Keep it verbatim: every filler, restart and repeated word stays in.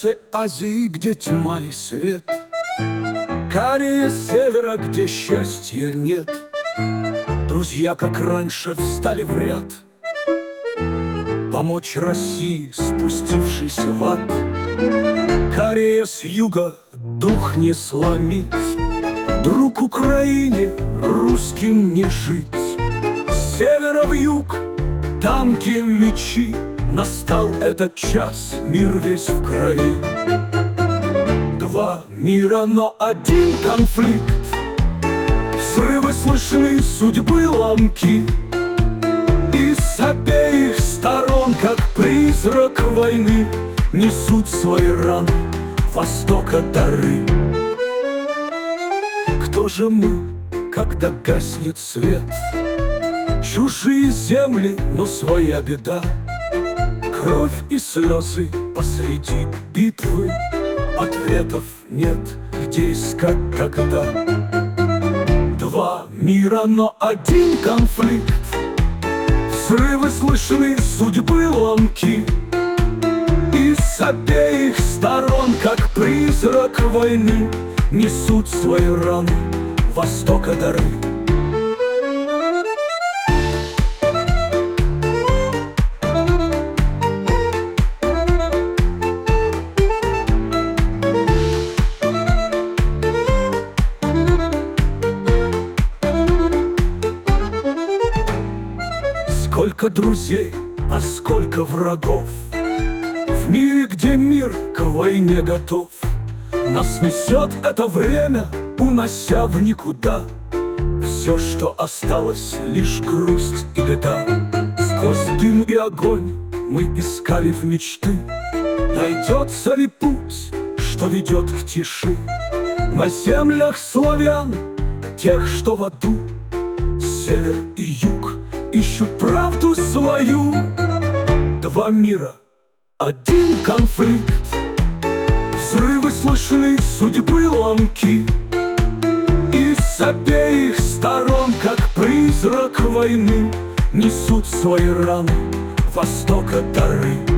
Границы Азии, где тьма и свет, Корея севера, где счастья нет. Друзья, как раньше, встали в ряд помочь России, спустившейся в ад. Корея с юга, дух не сломить, друг Украине, русским не жить. С севера в юг, танки, мечи, настал этот час, мир весь в крови. Два мира, но один конфликт, взрывы слышны, судьбы ломки. И с обеих сторон, как призрак войны, несут свои раны Востока дары. Кто же мы, когда гаснет свет? Чужие земли, но своя беда. Кровь и слезы посреди битвы, ответов нет, где искать тогда. Два мира, но один конфликт, взрывы слышны, судьбы ломки. И с обеих сторон, как призрак войны, несут свои раны Востока дары. Сколько друзей, а сколько врагов в мире, где мир к войне готов. Нас несет это время, унося в никуда. Все, что осталось, лишь грусть и беда. Сквозь дым и огонь мы искали в мечты, найдется ли путь, что ведет к тиши. На землях славян, тех, что в аду, север и юг ищут правду свою. Два мира, один конфликт, взрывы слышны, судьбы ломки. И с обеих сторон, как призрак войны, несут свои раны Востока дары.